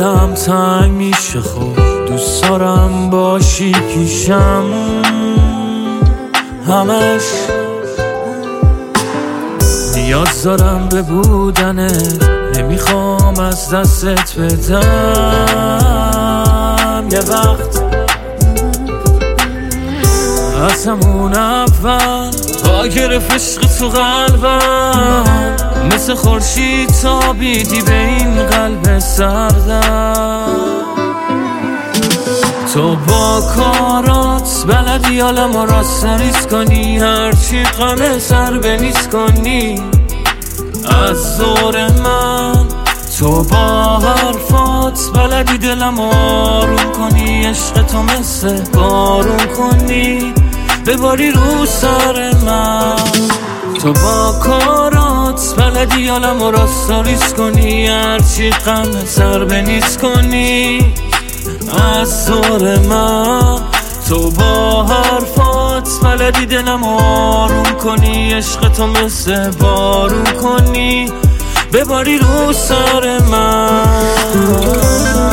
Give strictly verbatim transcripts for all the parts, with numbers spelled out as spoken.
دلم تنگ میشه، خب دوست دارم باشی پیشم همش. نیاز دارم به بودنه، نمیخوام از دستت بدم. یه وقت از همون اول با گرفت عشق تو قلبم، مثل خورشید تابیدی به این قلب سردم. تو با کارات بلدی حالمو راست ریز کنی، هرچی غم سر بنیز کنی از دور من. تو با حرفات بلدی دلم آروم کنی، عشق تو مثل بارون کنی بباری رو سر من. تو با کارات بلدی حالمو راست ریز کنی، هرچی غم سر بنیز کنی از دور من. تو با حرفات بلدی دلم آروم کنی، عشق تو مثل بارون کنی بباری رو سر من.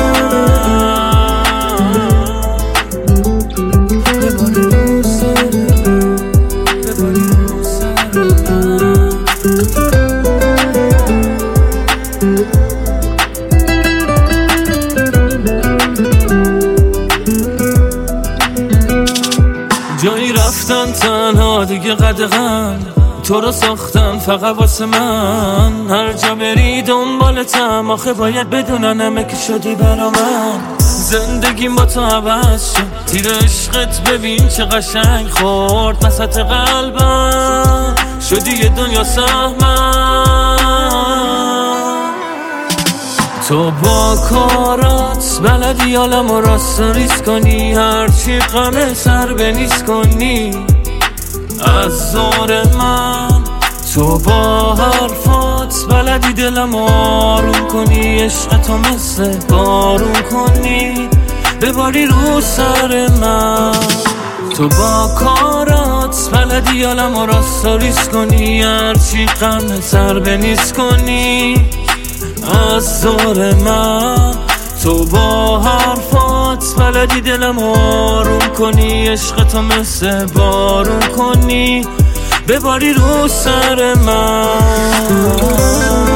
جایی رفتن تنها دیگه قدغن، تو رو ساختن فقط واسه من. هر جا بری دنبالتم، آخه باید بدونن همه که شدی برا من. زندگیم با تو عوض شد، تیر عشقت ببین چه قشنگ خورد وسط قلبم، شدی یه دنیا سهمم. تو با کارات بلدی حالمو راست ریز کنی، هرچی غم سر بنیز کنی از دور من. تو با حرفات بلدی دلم آروم کنی، عشق تو مثل بارون کنی بباری رو سر من. تو با کارات بلدی حالمو راست ریز کنی، هرچی غم سر بنیز کنی از دور من. تو با حرفات بلدی دلم آروم کنی، عشق تو مثل بارون کنی بباری رو سر من.